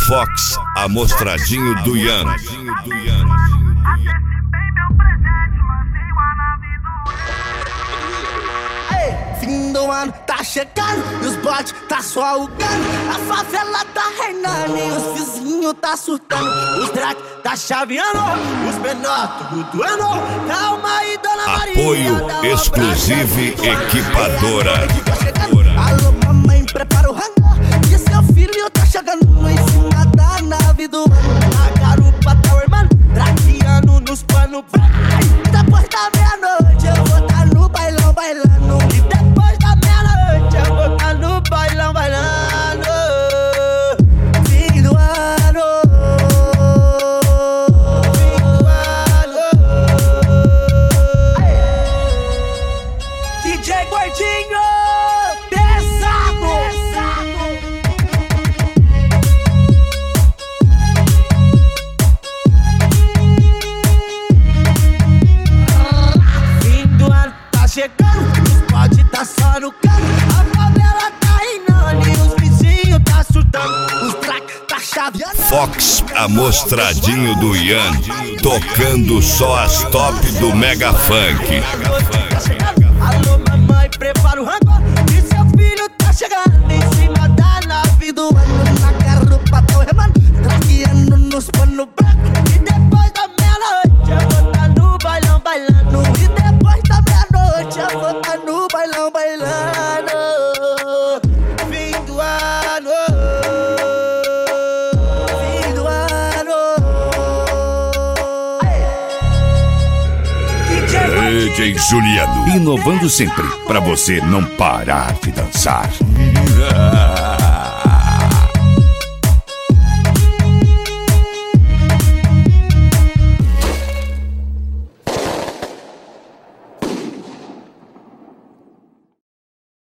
Fox, amostradinho do Ian. Fim do ano tá chegando e os bots tá só alugando. A favela tá reinando e os vizinhos tá surtando. Os drag tá chaveando, os menor tudo doendo. Calma aí, dona Maria. Apoio exclusivo equipadora. Alô, mamãe, prepara o rango que seu filho tá chegando em cima da nave do ano. A garupa tá o irmão, traqueando nos panos. Depois da meia-noite eu vou tá no bailão bailando. E depois da meia-noite eu vou tá no bailão bailando. Fim do ano, fim do ano. DJ Gordinho pesado. Fim do ano tá chegando, os pode tá só no canto. A favela tá reinando e os vizinhos tá surtando. Os track tá chaveando. Fox, amostradinho do Ian, tocando só as top do Mega Funk. Alô, mamãe, prepara o rango que seu filho tá chegando em cima da nave do ano. Na garupa tá o remando, traqueando nos panos brancos. E depois da meia-noite eu vou tá no bailão bailando. E depois da meia-noite eu vou tá no bailão bailando. Fim do ano, fim do ano. DJ Juliano, Inovando sempre, pra você não parar de dançar.